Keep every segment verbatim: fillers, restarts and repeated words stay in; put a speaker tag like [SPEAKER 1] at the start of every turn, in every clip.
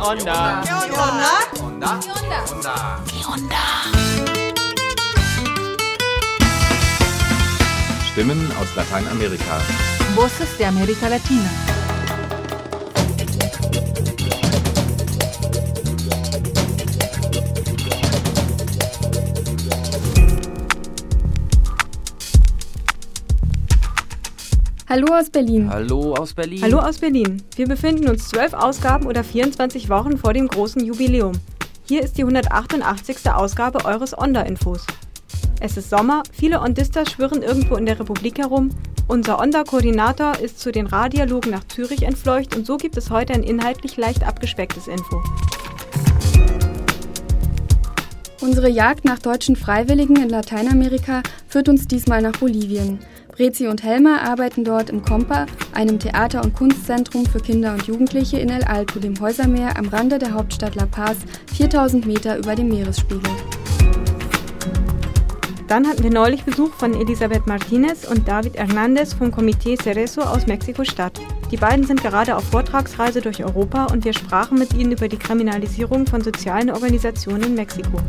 [SPEAKER 1] Onda.
[SPEAKER 2] ¿Qué onda?
[SPEAKER 3] Onda.
[SPEAKER 2] Onda.
[SPEAKER 3] ¿Qué onda?
[SPEAKER 4] Stimmen aus Lateinamerika.
[SPEAKER 5] Voces de América Latina.
[SPEAKER 6] Hallo aus Berlin.
[SPEAKER 7] Hallo aus Berlin.
[SPEAKER 6] Hallo aus Berlin. Wir befinden uns zwölf Ausgaben oder vierundzwanzig Wochen vor dem großen Jubiläum. Hier ist die hundertachtundachtzigste Ausgabe eures Onda-Infos. Es ist Sommer, viele Ondistas schwirren irgendwo in der Republik herum. Unser Onda-Koordinator ist zu den Radiologen nach Zürich entfleucht und so gibt es heute ein inhaltlich leicht abgespecktes Info.
[SPEAKER 8] Unsere Jagd nach deutschen Freiwilligen in Lateinamerika führt uns diesmal nach Bolivien. Brezi und Helmer arbeiten dort im Compa, einem Theater- und Kunstzentrum für Kinder und Jugendliche in El Alto, dem Häusermeer am Rande der Hauptstadt La Paz, viertausend Meter über dem Meeresspiegel.
[SPEAKER 6] Dann hatten wir neulich Besuch von Elisabeth Martinez und David Hernández vom Comité Cerezo aus Mexiko-Stadt. Die beiden sind gerade auf Vortragsreise durch Europa und wir sprachen mit ihnen über die Kriminalisierung von sozialen Organisationen in Mexiko.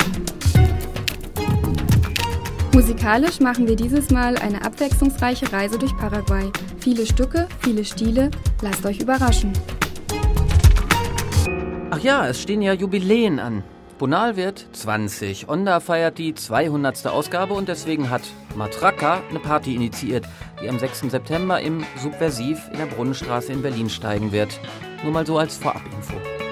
[SPEAKER 8] Musikalisch machen wir dieses Mal eine abwechslungsreiche Reise durch Paraguay. Viele Stücke, viele Stile, lasst euch überraschen.
[SPEAKER 7] Ach ja, es stehen ja Jubiläen an. Bonal wird zwanzig. Onda feiert die zweihundertste Ausgabe und deswegen hat Matraca eine Party initiiert, die am sechsten September im Subversiv in der Brunnenstraße in Berlin steigen wird. Nur mal so als Vorabinfo.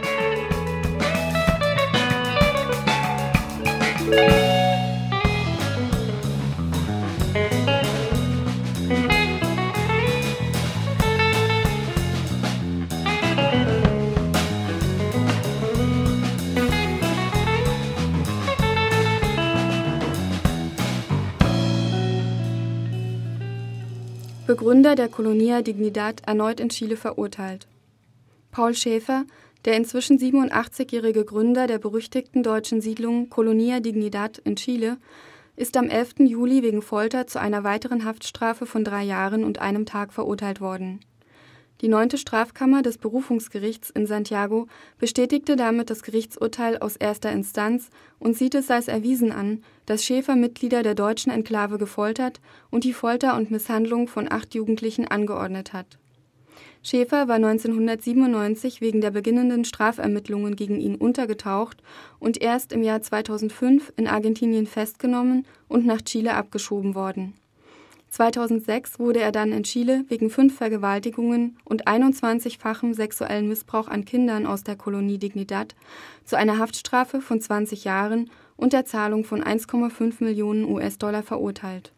[SPEAKER 8] Begründer der Colonia Dignidad erneut in Chile verurteilt. Paul Schäfer, der inzwischen siebenundachtzigjährige Gründer der berüchtigten deutschen Siedlung Colonia Dignidad in Chile, ist am elften Juli wegen Folter zu einer weiteren Haftstrafe von drei Jahren und einem Tag verurteilt worden. Die neunte Strafkammer des Berufungsgerichts in Santiago bestätigte damit das Gerichtsurteil aus erster Instanz und sieht es als erwiesen an, dass Schäfer Mitglieder der deutschen Enklave gefoltert und die Folter und Misshandlung von acht Jugendlichen angeordnet hat. Schäfer war neunzehnhundertsiebenundneunzig wegen der beginnenden Strafermittlungen gegen ihn untergetaucht und erst im Jahr zweitausendfünf in Argentinien festgenommen und nach Chile abgeschoben worden. zweitausendsechs wurde er dann in Chile wegen fünf Vergewaltigungen und einundzwanzigfachem sexuellen Missbrauch an Kindern aus der Kolonie Dignidad zu einer Haftstrafe von zwanzig Jahren und der Zahlung von eins Komma fünf Millionen U S-Dollar verurteilt.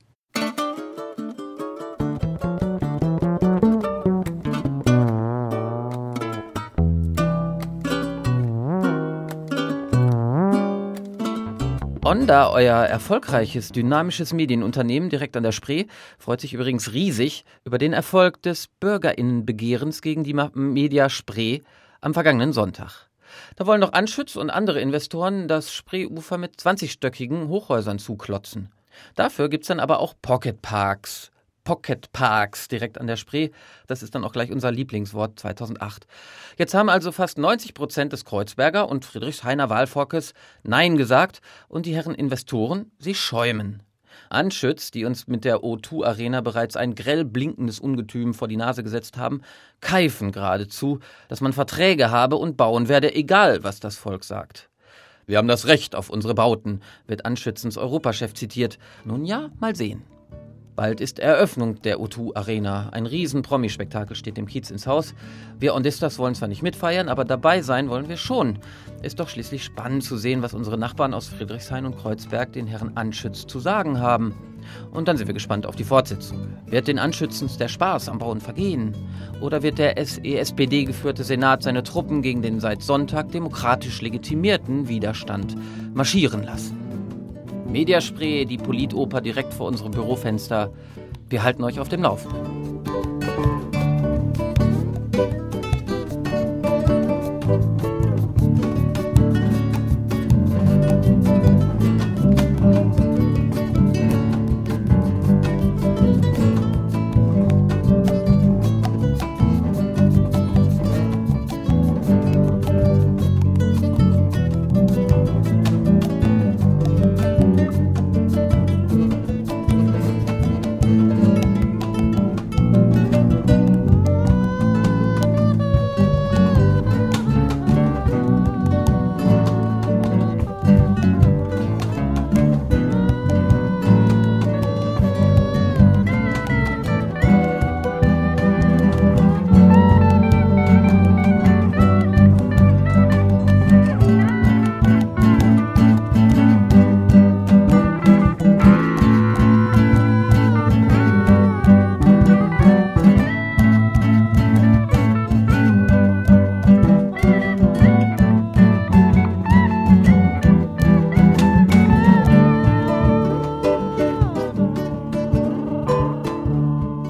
[SPEAKER 7] Onda, euer erfolgreiches, dynamisches Medienunternehmen direkt an der Spree, freut sich übrigens riesig über den Erfolg des BürgerInnenbegehrens gegen die Media Spree am vergangenen Sonntag. Da wollen doch Anschütz und andere Investoren das Spreeufer mit zwanzigstöckigen Hochhäusern zuklotzen. Dafür gibt's dann aber auch Pocket Parks. Pocket Parks direkt an der Spree. Das ist dann auch gleich unser Lieblingswort zweitausendacht. Jetzt haben also fast neunzig Prozent des Kreuzberger und Friedrichshainer Wahlvolkes Nein gesagt und die Herren Investoren, sie schäumen. Anschütz, die uns mit der O zwei Arena bereits ein grell blinkendes Ungetüm vor die Nase gesetzt haben, keifen geradezu, dass man Verträge habe und bauen werde, egal was das Volk sagt. Wir haben das Recht auf unsere Bauten, wird Anschützens Europachef zitiert. Nun ja, mal sehen. Bald ist Eröffnung der O zwei Arena. Ein riesen Promi-Spektakel steht dem Kiez ins Haus. Wir Ondistas wollen zwar nicht mitfeiern, aber dabei sein wollen wir schon. Ist doch schließlich spannend zu sehen, was unsere Nachbarn aus Friedrichshain und Kreuzberg den Herren Anschütz zu sagen haben. Und dann sind wir gespannt auf die Fortsetzung. Wird den Anschützens der Spaß am Bauen vergehen? Oder wird der S E S P D geführte Senat seine Truppen gegen den seit Sonntag demokratisch legitimierten Widerstand marschieren lassen? Media Spree, die Politoper direkt vor unserem Bürofenster. Wir halten euch auf dem Laufenden.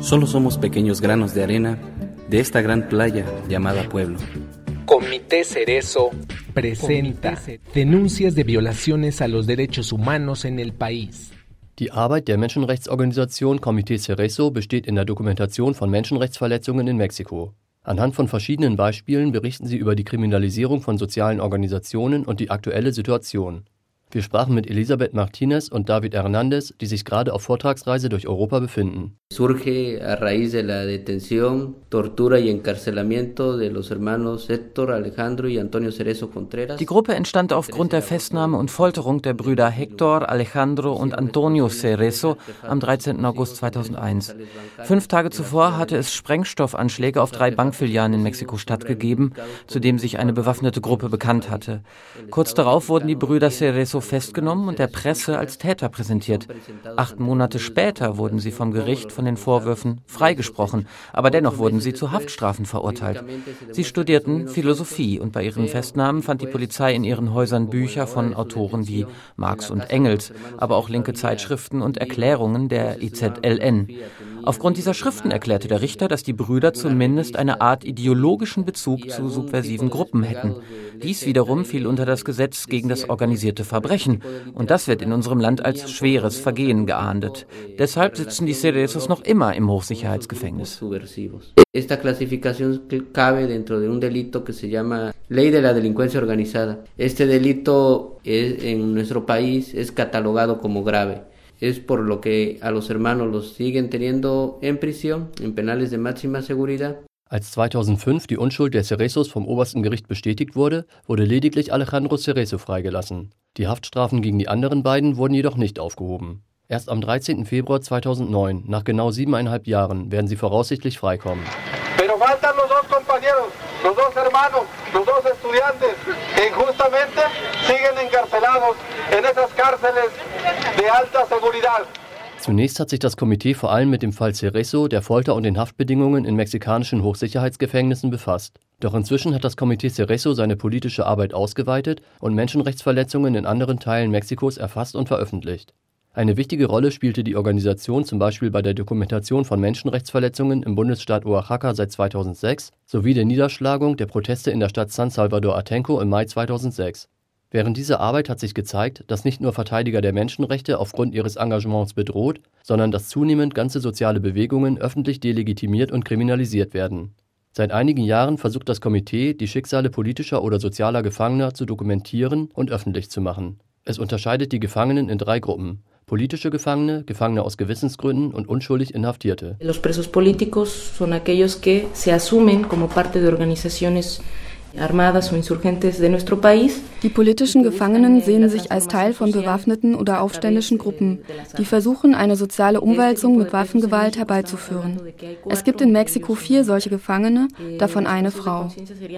[SPEAKER 1] Solo somos pequeños granos de arena de esta gran playa llamada Pueblo.
[SPEAKER 3] Comité Cerezo presenta denuncias de violaciones a los derechos humanos en el país.
[SPEAKER 9] Die Arbeit der Menschenrechtsorganisation Comité Cerezo besteht in der Dokumentation von Menschenrechtsverletzungen in Mexiko. Anhand von verschiedenen Beispielen berichten sie über die Kriminalisierung von sozialen Organisationen und die aktuelle Situation. Wir sprachen mit Elisabeth Martinez und David Hernández, die sich gerade auf Vortragsreise durch Europa befinden.
[SPEAKER 10] Surge a raíz de la detención, tortura y encarcelamiento de los hermanos Héctor, Alejandro y Antonio Cerezo Contreras.
[SPEAKER 7] Die Gruppe entstand aufgrund der Festnahme und Folterung der Brüder Héctor, Alejandro und Antonio Cerezo am dreizehnten August zweitausendeins. Fünf Tage zuvor hatte es Sprengstoffanschläge auf drei Bankfilialen in Mexiko stattgegeben, zu dem sich eine bewaffnete Gruppe bekannt hatte. Kurz darauf wurden die Brüder Cerezo festgenommen und der Presse als Täter präsentiert. Acht Monate später wurden sie vom Gericht von den Vorwürfen freigesprochen, aber dennoch wurden sie zu Haftstrafen verurteilt. Sie studierten Philosophie und bei ihren Festnahmen fand die Polizei in ihren Häusern Bücher von Autoren wie Marx und Engels, aber auch linke Zeitschriften und Erklärungen der I Z L N. Aufgrund dieser Schriften erklärte der Richter, dass die Brüder zumindest eine Art ideologischen Bezug zu subversiven Gruppen hätten. Dies wiederum fiel unter das Gesetz gegen das organisierte Verbrechen und das wird in unserem Land als schweres Vergehen geahndet. Deshalb sitzen die Cerezos noch immer im Hochsicherheitsgefängnis.
[SPEAKER 10] Esta clasificación cabe dentro de un delito que se llama Ley de la Delincuencia Organizada. Este delito es, en nuestro país es catalogado como grave. Es por lo que a los hermanos los siguen teniendo en prisión, en penales de máxima seguridad.
[SPEAKER 9] Als zweitausendfünf die Unschuld der Cerezos vom obersten Gericht bestätigt wurde, wurde lediglich Alejandro Cerezo freigelassen. Die Haftstrafen gegen die anderen beiden wurden jedoch nicht aufgehoben. Erst am dreizehnten Februar zweitausendneun, nach genau siebeneinhalb Jahren, werden sie voraussichtlich freikommen.
[SPEAKER 11] Pero faltan los dos compañeros, los dos hermanos, los dos estudiantes, que injustamente siguen encarcelados en esas cárceles de alta seguridad.
[SPEAKER 9] Zunächst hat sich das Komitee vor allem mit dem Fall Cerezo, der Folter und den Haftbedingungen in mexikanischen Hochsicherheitsgefängnissen befasst. Doch inzwischen hat das Komitee Cerezo seine politische Arbeit ausgeweitet und Menschenrechtsverletzungen in anderen Teilen Mexikos erfasst und veröffentlicht. Eine wichtige Rolle spielte die Organisation zum Beispiel bei der Dokumentation von Menschenrechtsverletzungen im Bundesstaat Oaxaca seit zweitausendsechs sowie der Niederschlagung der Proteste in der Stadt San Salvador Atenco im Mai zweitausendsechs. Während dieser Arbeit hat sich gezeigt, dass nicht nur Verteidiger der Menschenrechte aufgrund ihres Engagements bedroht, sondern dass zunehmend ganze soziale Bewegungen öffentlich delegitimiert und kriminalisiert werden. Seit einigen Jahren versucht das Komitee, die Schicksale politischer oder sozialer Gefangener zu dokumentieren und öffentlich zu machen. Es unterscheidet die Gefangenen in drei Gruppen: politische Gefangene, Gefangene aus Gewissensgründen und unschuldig Inhaftierte.
[SPEAKER 12] Los presos políticos son aquellos que se asumen como parte de organizaciones armadas o insurgentes de nuestro país.
[SPEAKER 8] Die politischen Gefangenen sehen sich als Teil von bewaffneten oder aufständischen Gruppen, die versuchen, eine soziale Umwälzung mit Waffengewalt herbeizuführen. Es gibt in Mexiko vier solche Gefangene, davon eine Frau.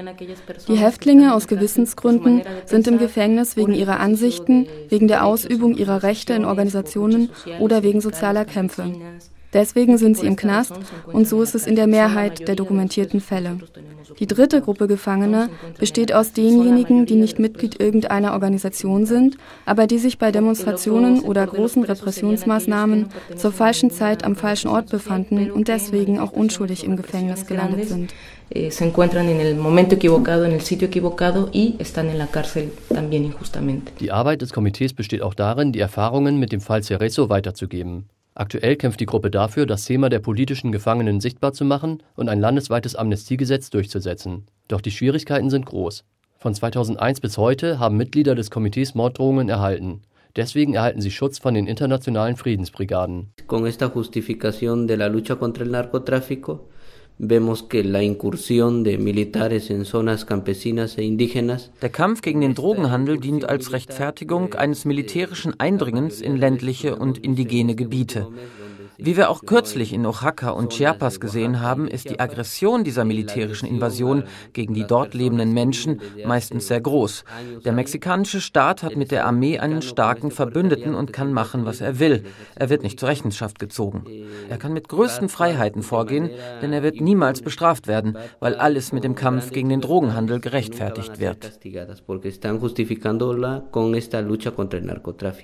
[SPEAKER 8] Die Häftlinge aus Gewissensgründen sind im Gefängnis wegen ihrer Ansichten, wegen der Ausübung ihrer Rechte in Organisationen oder wegen sozialer Kämpfe. Deswegen sind sie im Knast und so ist es in der Mehrheit der dokumentierten Fälle. Die dritte Gruppe Gefangener besteht aus denjenigen, die nicht Mitglied irgendeiner Organisation sind, aber die sich bei Demonstrationen oder großen Repressionsmaßnahmen zur falschen Zeit am falschen Ort befanden und deswegen auch unschuldig im Gefängnis gelandet sind.
[SPEAKER 12] Se encuentran en el momento equivocado, en el sitio equivocado y están en la cárcel también injustamente.
[SPEAKER 9] Die Arbeit des Komitees besteht auch darin, die Erfahrungen mit dem Fall Cerezo weiterzugeben. Aktuell kämpft die Gruppe dafür, das Thema der politischen Gefangenen sichtbar zu machen und ein landesweites Amnestiegesetz durchzusetzen. Doch die Schwierigkeiten sind groß. Von zweitausendeins bis heute haben Mitglieder des Komitees Morddrohungen erhalten. Deswegen erhalten sie Schutz von den internationalen Friedensbrigaden.
[SPEAKER 10] Con esta justificación de la lucha contra el narcotráfico vemos que la incursión de militares en zonas campesinas e indígenas.
[SPEAKER 7] Der Kampf gegen den Drogenhandel dient als Rechtfertigung eines militärischen Eindringens in ländliche und indigene Gebiete. Wie wir auch kürzlich in Oaxaca und Chiapas gesehen haben, ist die Aggression dieser militärischen Invasion gegen die dort lebenden Menschen meistens sehr groß. Der mexikanische Staat hat mit der Armee einen starken Verbündeten und kann machen, was er will. Er wird nicht zur Rechenschaft gezogen. Er kann mit größten Freiheiten vorgehen, denn er wird niemals bestraft werden, weil alles mit dem Kampf gegen den Drogenhandel gerechtfertigt wird.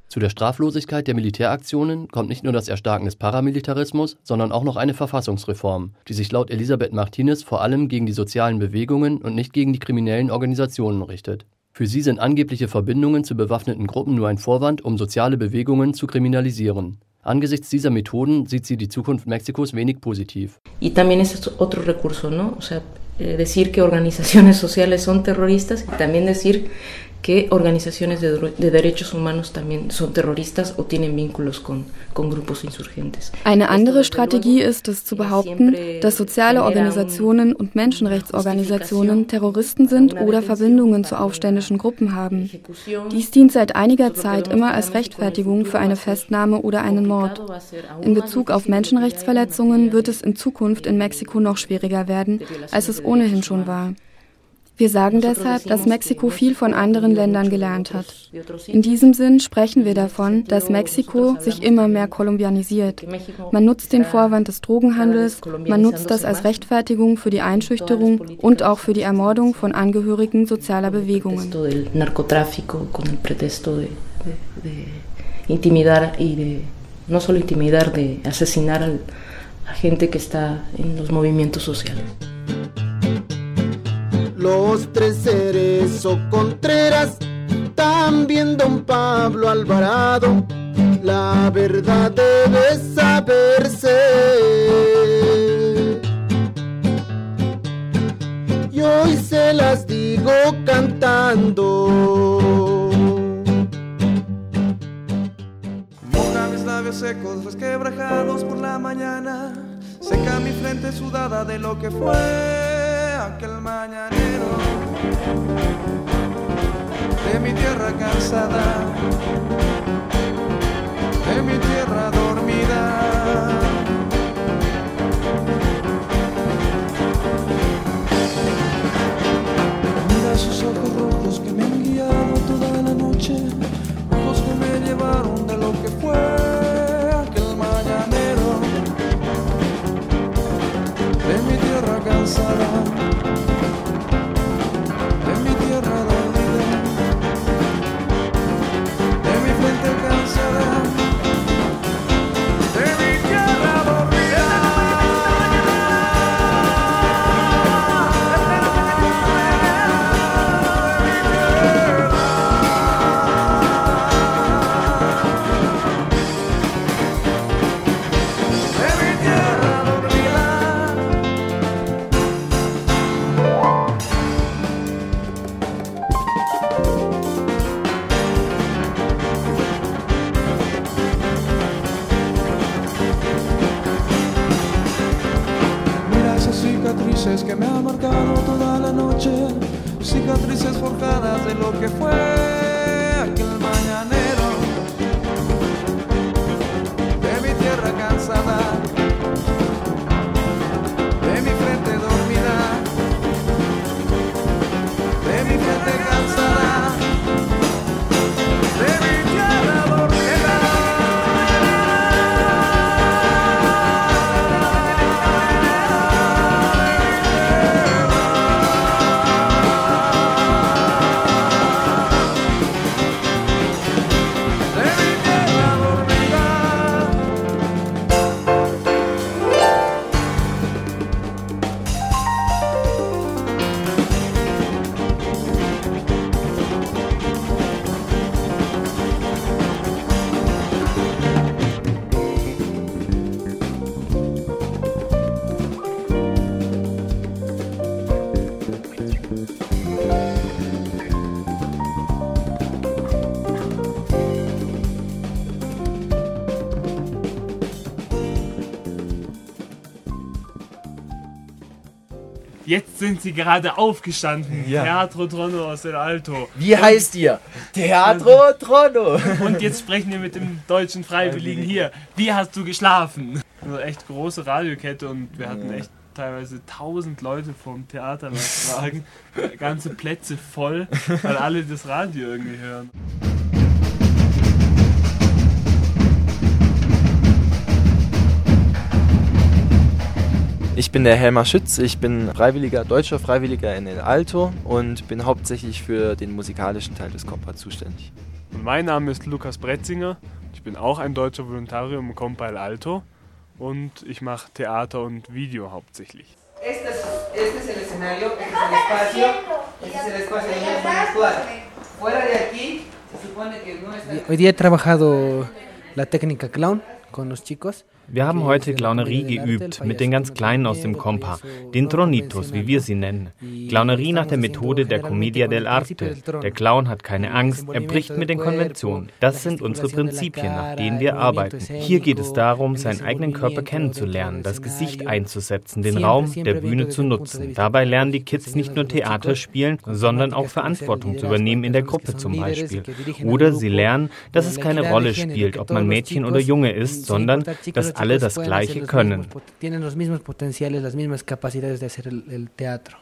[SPEAKER 9] Zu der Straflosigkeit der Militäraktionen kommt nicht nur das Erstarken des Paramilitarismus, sondern auch noch eine Verfassungsreform, die sich laut Elisabeth Martinez vor allem gegen die sozialen Bewegungen und nicht gegen die kriminellen Organisationen richtet. Für sie sind angebliche Verbindungen zu bewaffneten Gruppen nur ein Vorwand, um soziale Bewegungen zu kriminalisieren. Angesichts dieser Methoden sieht sie die Zukunft Mexikos wenig positiv.
[SPEAKER 12] Y también es otro recurso, ¿no? O sea, decir que organizaciones sociales son terroristas y también decir que organizaciones de, de derechos humanos también son terroristas o tienen vínculos con, con grupos insurgentes.
[SPEAKER 8] Eine andere Strategie ist es zu behaupten, dass soziale Organisationen und Menschenrechtsorganisationen Terroristen sind oder Verbindungen zu aufständischen Gruppen haben. Dies dient seit einiger Zeit immer als Rechtfertigung für eine Festnahme oder einen Mord. In Bezug auf Menschenrechtsverletzungen wird es in Zukunft in Mexiko noch schwieriger werden, als es ohnehin schon war. Wir sagen deshalb, dass Mexiko viel von anderen Ländern gelernt hat. In diesem Sinn sprechen wir davon, dass Mexiko sich immer mehr kolumbianisiert. Man nutzt den Vorwand des Drogenhandels, man nutzt das als Rechtfertigung für die Einschüchterung und auch für die Ermordung von Angehörigen sozialer Bewegungen.
[SPEAKER 12] No solo intimidar, de asesinar a gente que está en los movimientos sociales.
[SPEAKER 13] Los tres Cerezo Contreras, también don Pablo Alvarado, la verdad debe saberse. Y hoy se las digo cantando.
[SPEAKER 14] Moja mis labios secos, resquebrajados por la mañana, seca mi frente sudada de lo que fue aquel mañanero de mi tierra cansada, de mi tierra dormida. Mira sus ojos rojos que me han guiado toda la noche, ojos que me llevaron de lo que fue aquel mañanero de mi tierra cansada. Que me han marcado toda la noche, cicatrices forjadas de lo que fue aquel mañanero de mi tierra cansada, de mi frente dormida, de mi frente cansada, de mi tierra dormida.
[SPEAKER 15] Jetzt sind Sie gerade aufgestanden.
[SPEAKER 16] Ja.
[SPEAKER 15] Teatro Trono aus El Alto.
[SPEAKER 16] Wie heißt ihr? Teatro Trono.
[SPEAKER 15] Und jetzt sprechen wir mit dem deutschen Freiwilligen hier. Wie hast du geschlafen? Also echt große Radiokette und wir hatten echt teilweise tausend Leute vom Theaterwagen. Ganze Plätze voll, weil alle das Radio irgendwie hören.
[SPEAKER 16] Ich bin der Helmar Schütz, ich bin Freiwilliger, deutscher Freiwilliger in El Alto und bin hauptsächlich für den musikalischen Teil des Compa zuständig.
[SPEAKER 15] Und mein Name ist Lukas Bretzinger. Ich bin auch ein deutscher Volontarier im Compa El Alto und ich mache Theater und Video hauptsächlich.
[SPEAKER 2] Este es, este es el escenario, este es el espacio, este es el espacio donde ellos van a actuar. Fuera de aquí, se supone que no está...
[SPEAKER 17] Hoy día he trabajado la técnica clown con los chicos.
[SPEAKER 18] Wir haben heute Clownerie geübt mit den ganz Kleinen aus dem Compa, den Tronitos, wie wir sie nennen. Clownerie nach der Methode der Commedia dell'arte. Der Clown hat keine Angst, er bricht mit den Konventionen. Das sind unsere Prinzipien, nach denen wir arbeiten. Hier geht es darum, seinen eigenen Körper kennenzulernen, das Gesicht einzusetzen, den Raum der Bühne zu nutzen. Dabei lernen die Kids nicht nur Theater spielen, sondern auch Verantwortung zu übernehmen in der Gruppe zum Beispiel. Oder sie lernen, dass es keine Rolle spielt, ob man Mädchen oder Junge ist, sondern dass alle das Gleiche können.
[SPEAKER 17] Tienen los mismos potenciales, las mismas capacidades de hacer el, el teatro.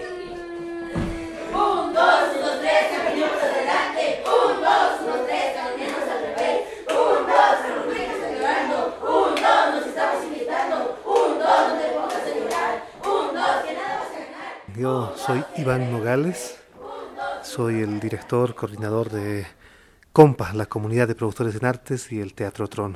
[SPEAKER 19] Yo soy Iván Nogales, soy el director, coordinador de Compa, la comunidad de productores en artes y el Teatro Trono.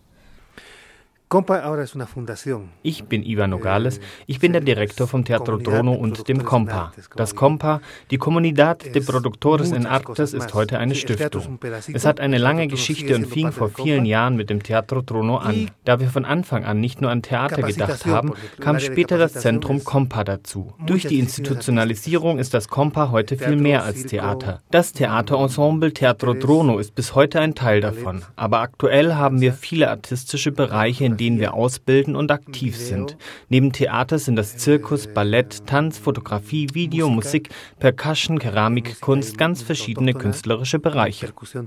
[SPEAKER 18] Ich bin Iván Nogales, ich bin der Direktor vom Teatro Trono und dem Compa. Das Compa, die Comunidad de Productores en Artes, ist heute eine Stiftung. Es hat eine lange Geschichte und fing vor vielen Jahren mit dem Teatro Trono an. Da wir von Anfang an nicht nur an Theater gedacht haben, kam später das Zentrum Compa dazu. Durch die Institutionalisierung ist das Compa heute viel mehr als Theater. Das Theaterensemble Teatro Trono ist bis heute ein Teil davon. Aber aktuell haben wir viele artistische Bereiche, in denen wir ausbilden und aktiv sind. Neben Theater sind das Zirkus, Ballett, Tanz, Fotografie, Video, Musik, Percussion, Keramik, Kunst, ganz verschiedene künstlerische Bereiche.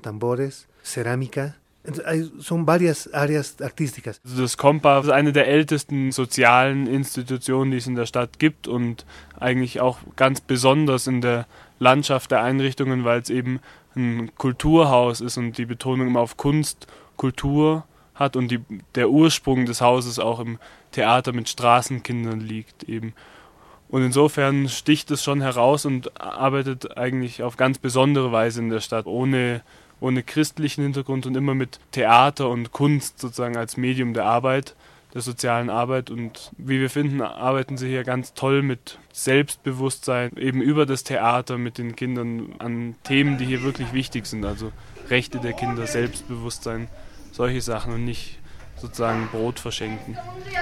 [SPEAKER 15] Das Compa ist eine der ältesten sozialen Institutionen, die es in der Stadt gibt und eigentlich auch ganz besonders in der Landschaft der Einrichtungen, weil es eben ein Kulturhaus ist und die Betonung immer auf Kunst, Kultur hat und die, der Ursprung des Hauses auch im Theater mit Straßenkindern liegt eben. Und insofern sticht es schon heraus und arbeitet eigentlich auf ganz besondere Weise in der Stadt, ohne, ohne christlichen Hintergrund und immer mit Theater und Kunst sozusagen als Medium der Arbeit, der sozialen Arbeit. Und wie wir finden, arbeiten sie hier ganz toll mit Selbstbewusstsein, eben über das Theater mit den Kindern an Themen, die hier wirklich wichtig sind, also Rechte der Kinder, Selbstbewusstsein, solche Sachen und nicht sozusagen Brot verschenken.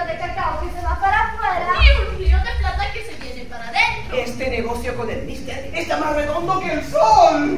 [SPEAKER 2] Este negocio con el mister está más redondo que el sol.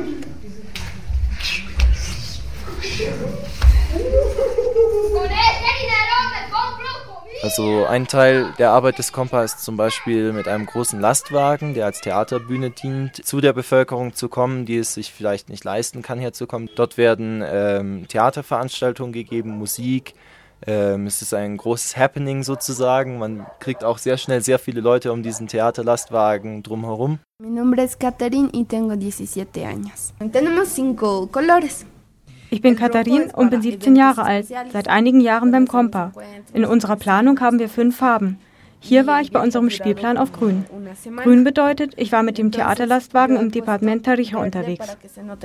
[SPEAKER 16] Also ein Teil der Arbeit des Compa ist zum Beispiel mit einem großen Lastwagen, der als Theaterbühne dient, zu der Bevölkerung zu kommen, die es sich vielleicht nicht leisten kann, herzukommen. Dort werden ähm, Theaterveranstaltungen gegeben, Musik. Ähm, es ist ein großes Happening sozusagen. Man kriegt auch sehr schnell sehr viele Leute um diesen Theaterlastwagen drumherum.
[SPEAKER 8] Mi nombre es Catherine y tengo diecisiete años. Tenemos cinco colores.
[SPEAKER 6] Ich bin Katharin und bin siebzehn Jahre alt, seit einigen Jahren beim Compa. In unserer Planung haben wir fünf Farben. Hier war ich bei unserem Spielplan auf Grün. Grün bedeutet, ich war mit dem Theaterlastwagen im Departement Tarija unterwegs.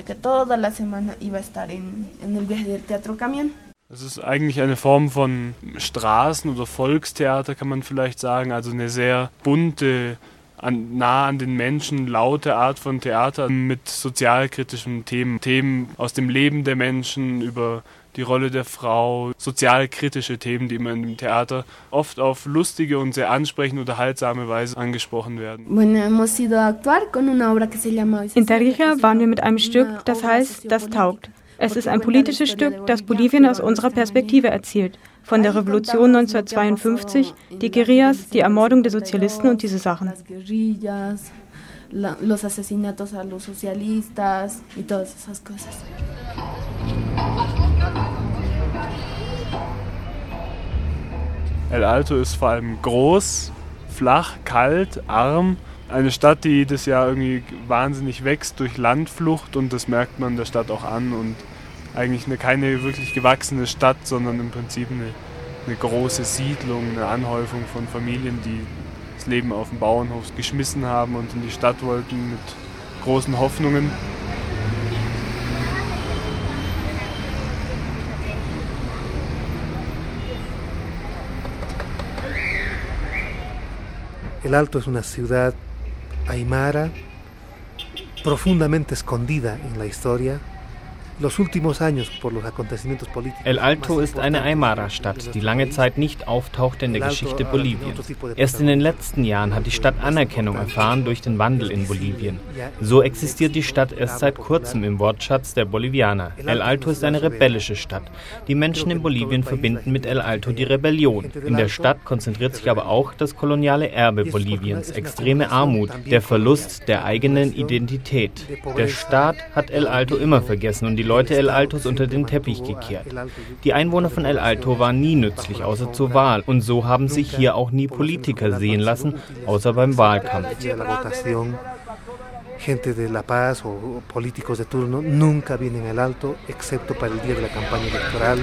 [SPEAKER 15] Es ist eigentlich eine Form von Straßen- oder Volkstheater, kann man vielleicht sagen, also eine sehr bunte, An, nah an den Menschen, laute Art von Theater mit sozialkritischen Themen. Themen aus dem Leben der Menschen, über die Rolle der Frau, sozialkritische Themen, die immer im Theater oft auf lustige und sehr ansprechende, unterhaltsame Weise angesprochen werden.
[SPEAKER 6] In Tarija waren wir mit einem Stück, das heißt, das taugt. Es ist ein politisches Stück, das Bolivien aus unserer Perspektive erzählt. Von der Revolution neunzehnhundertzweiundfünfzig, die Guerillas, die Ermordung der Sozialisten und diese Sachen.
[SPEAKER 8] Los asesinatos a los socialistas y todas esas cosas.
[SPEAKER 15] El Alto ist vor allem groß, flach, kalt, arm. Eine Stadt, die jedes Jahr irgendwie wahnsinnig wächst durch Landflucht und das merkt man der Stadt auch an und eigentlich eine, keine wirklich gewachsene Stadt, sondern im Prinzip eine, eine große Siedlung, eine Anhäufung von Familien, die das Leben auf dem Bauernhof geschmissen haben und in die Stadt wollten mit großen Hoffnungen.
[SPEAKER 19] El Alto es una ciudad aymara profundamente escondida en la historia. Los últimos años por los acontecimientos políticos.
[SPEAKER 18] El Alto ist eine Aymara-Stadt, die lange Zeit nicht auftauchte in der Geschichte Boliviens. Erst in den letzten Jahren hat die Stadt Anerkennung erfahren durch den Wandel in Bolivien. So existiert die Stadt erst seit kurzem im Wortschatz der Bolivianer. El Alto ist eine rebellische Stadt. Die Menschen in Bolivien verbinden mit El Alto die Rebellion. In der Stadt konzentriert sich aber auch das koloniale Erbe Boliviens, extreme Armut, der Verlust der eigenen Identität. Der Staat hat El Alto immer vergessen und die Leute El Altos unter den Teppich gekehrt. Die Einwohner von El Alto waren nie nützlich, außer zur Wahl. Und so haben sich hier auch nie Politiker sehen lassen, außer beim Wahlkampf.
[SPEAKER 19] Gente de La Paz o políticos de turno nunca vienen al Alto, excepto para el día de la campaña electoral.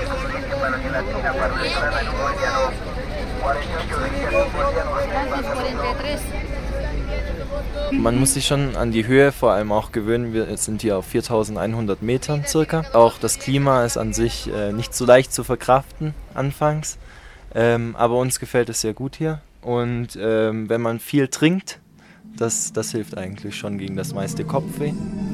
[SPEAKER 16] Man muss sich schon an die Höhe vor allem auch gewöhnen. Wir sind hier auf viertausendeinhundert Metern circa. Auch das Klima ist an sich äh, nicht so leicht zu verkraften anfangs. Ähm, aber uns gefällt es sehr gut hier. Und ähm, wenn man viel trinkt, das, das hilft eigentlich schon gegen das meiste Kopfweh.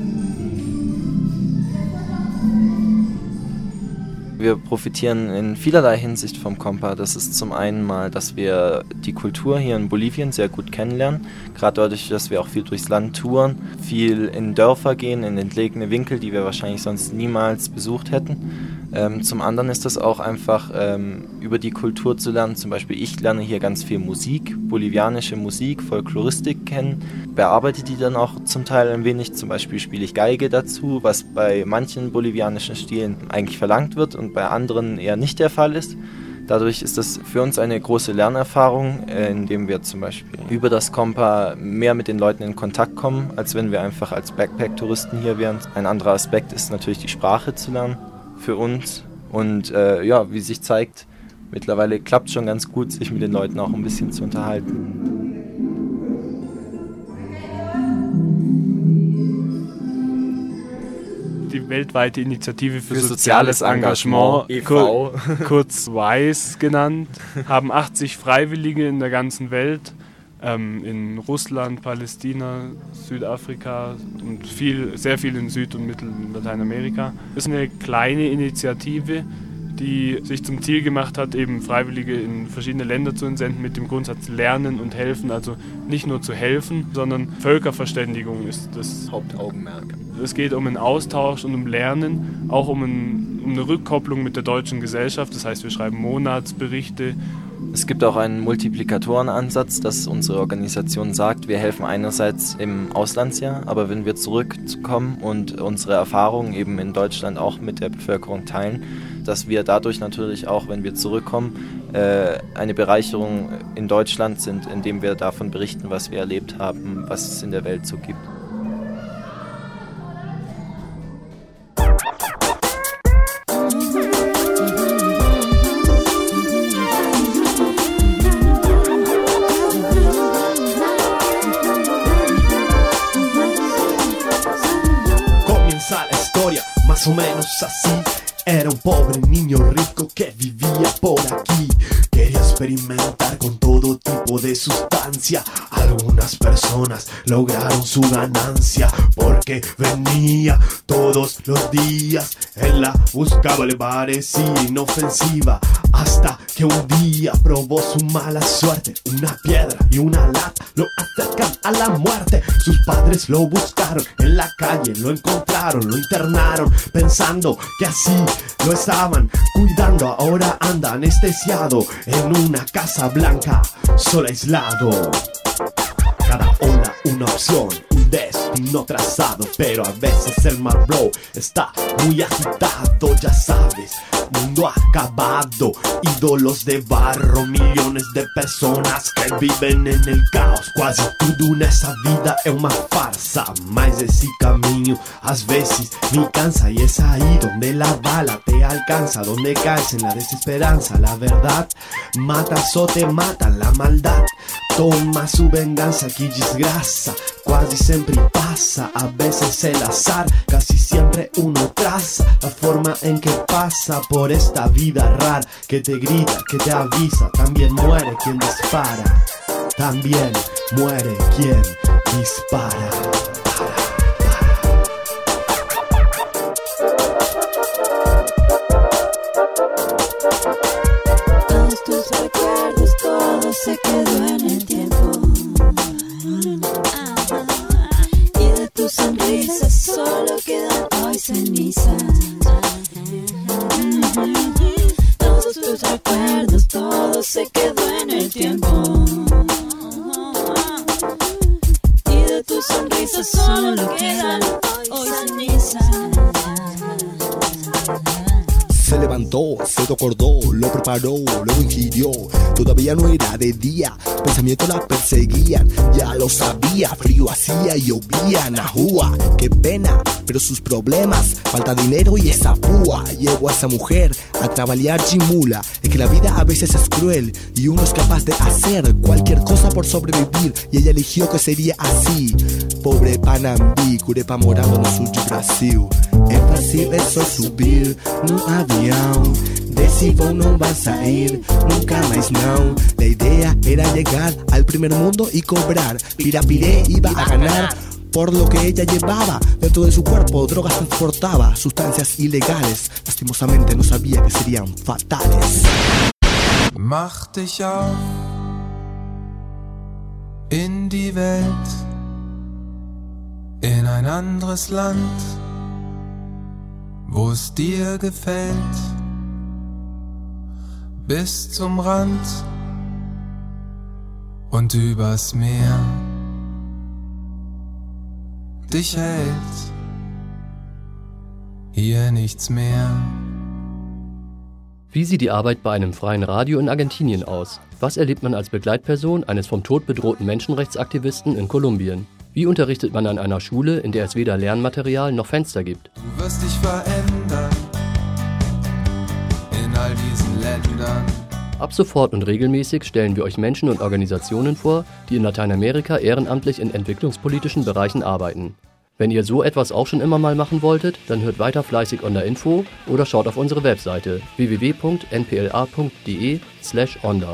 [SPEAKER 16] Wir profitieren in vielerlei Hinsicht vom Compa. Das ist zum einen mal, dass wir die Kultur hier in Bolivien sehr gut kennenlernen. Gerade dadurch, dass wir auch viel durchs Land touren, viel in Dörfer gehen, in entlegene Winkel, die wir wahrscheinlich sonst niemals besucht hätten. Ähm, zum anderen ist das auch einfach ähm, über die Kultur zu lernen. Zum Beispiel ich lerne hier ganz viel Musik, bolivianische Musik, Folkloristik kennen, bearbeite die dann auch zum Teil ein wenig. Zum Beispiel spiele ich Geige dazu, was bei manchen bolivianischen Stilen eigentlich verlangt wird und bei anderen eher nicht der Fall ist. Dadurch ist das für uns eine große Lernerfahrung, indem wir zum Beispiel über das Compa mehr mit den Leuten in Kontakt kommen, als wenn wir einfach als Backpack-Touristen hier wären. Ein anderer Aspekt ist natürlich die Sprache zu lernen für uns. Und äh, ja, wie sich zeigt, mittlerweile klappt es schon ganz gut, sich mit den Leuten auch ein bisschen zu unterhalten.
[SPEAKER 15] Die weltweite Initiative für, für soziales, soziales Engagement, Engagement E V. kurz WISE genannt, haben achtzig Freiwillige in der ganzen Welt, ähm, in Russland, Palästina, Südafrika und viel, sehr viel in Süd- und Mittel-Lateinamerika. Das ist eine kleine Initiative, die sich zum Ziel gemacht hat, eben Freiwillige in verschiedene Länder zu entsenden mit dem Grundsatz Lernen und Helfen, also nicht nur zu helfen, sondern Völkerverständigung ist das
[SPEAKER 16] Hauptaugenmerk.
[SPEAKER 15] Es geht um einen Austausch und um Lernen, auch um, ein, um eine Rückkopplung mit der deutschen Gesellschaft, das heißt wir schreiben Monatsberichte.
[SPEAKER 16] Es gibt auch einen Multiplikatorenansatz, dass unsere Organisation sagt, wir helfen einerseits im Auslandsjahr, aber wenn wir zurückkommen und unsere Erfahrungen eben in Deutschland auch mit der Bevölkerung teilen, dass wir dadurch natürlich auch, wenn wir zurückkommen, eine Bereicherung in Deutschland sind, indem wir davon berichten, was wir erlebt haben, was es in der Welt so gibt.
[SPEAKER 20] Más o menos así, era un pobre niño rico que vivía por aquí. Quería experimentar con todo tipo de sustancia. Algunas personas lograron su ganancia porque venía todos los días. Él la buscaba, le parecía inofensiva, hasta que un día probó su mala suerte. Una piedra y una lata lo acercan a la muerte. Sus padres lo buscaron en la calle, lo encontraron, lo internaron, pensando que así lo estaban cuidando. Ahora anda anestesiado en una casa blanca, solo aislado. Cada ola una opción, un destino trazado, pero a veces el mar bro está muy agitado, ya sabes. Mundo acabado, ídolos de barro, millones de personas que viven en el caos. Quase tudo nessa vida é uma farsa, mas esse caminho às vezes me cansa. Y es ahí donde la bala te alcanza, donde caes en la desesperanza. La verdad matas o te matan, la maldad toma su venganza. Que desgraça quase sempre pasa, a veces el azar, casi siempre uno traza la forma en que pasa por esta vida rara, que te grita, que te avisa, también muere quien dispara. también muere quien dispara.
[SPEAKER 21] Todos tus recuerdos, todo se quedó en el tiempo. Y de tus sonrisas solo quedan hoy cenizas. Todos tus recuerdos, todo se quedó en el tiempo. Y de tus sonrisas solo quedan hoy cenizas.
[SPEAKER 20] Se levantó, se acordó, lo preparó, lo ingirió. Todavía no era de día, pensamientos la perseguían. Ya lo sabía, frío hacía y llovía. Najúa, qué pena, pero sus problemas, falta dinero y esa púa. Llegó a esa mujer a trabajar chimula. Es que la vida a veces es cruel y uno es capaz de hacer cualquier cosa por sobrevivir. Y ella eligió que sería así. Pobre Panambi, curepa morado no suyo Brasil. É fácil, é só subir no avião. Desse voo não vai sair nunca mais não. La idea era llegar al primer mundo y cobrar. Pirapiré iba a ganar por lo que ella llevaba. Dentro de su cuerpo drogas transportaba, sustancias ilegales. Lastimosamente no sabía que serían fatales.
[SPEAKER 22] Mach dich auf in die Welt, in ein anderes Land, wo es dir gefällt, bis zum Rand und übers Meer dich hält hier nichts mehr.
[SPEAKER 9] Wie sieht die Arbeit bei einem freien Radio in Argentinien aus? Was erlebt man als Begleitperson eines vom Tod bedrohten Menschenrechtsaktivisten in Kolumbien? Wie unterrichtet man an einer Schule, in der es weder Lernmaterial noch Fenster gibt?
[SPEAKER 22] Du wirst dich verändern in all diesen Ländern.
[SPEAKER 9] Ab sofort und regelmäßig stellen wir euch Menschen und Organisationen vor, die in Lateinamerika ehrenamtlich in entwicklungspolitischen Bereichen arbeiten. Wenn ihr so etwas auch schon immer mal machen wolltet, dann hört weiter fleißig Onda Info oder schaut auf unsere Webseite w w w punkt n p l a punkt d e slash onda.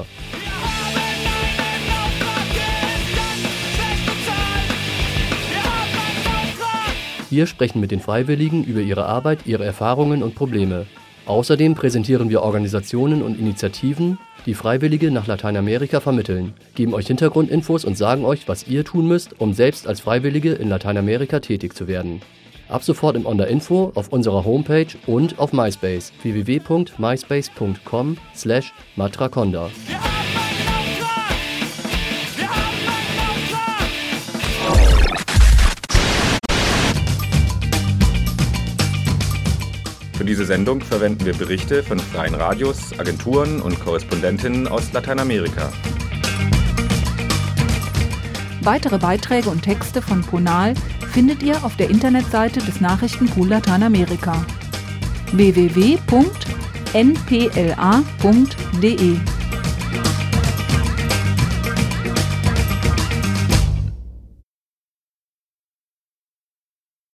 [SPEAKER 9] Wir sprechen mit den Freiwilligen über ihre Arbeit, ihre Erfahrungen und Probleme. Außerdem präsentieren wir Organisationen und Initiativen, die Freiwillige nach Lateinamerika vermitteln, geben euch Hintergrundinfos und sagen euch, was ihr tun müsst, um selbst als Freiwillige in Lateinamerika tätig zu werden. Ab sofort im Onda Info, auf unserer Homepage und auf MySpace w w w punkt myspace punkt com slash matraconda.
[SPEAKER 4] Für diese Sendung verwenden wir Berichte von freien Radios, Agenturen und Korrespondentinnen aus Lateinamerika.
[SPEAKER 5] Weitere Beiträge und Texte von Ponal findet ihr auf der Internetseite des Nachrichtenpool Lateinamerika w w w punkt n p l a punkt d e.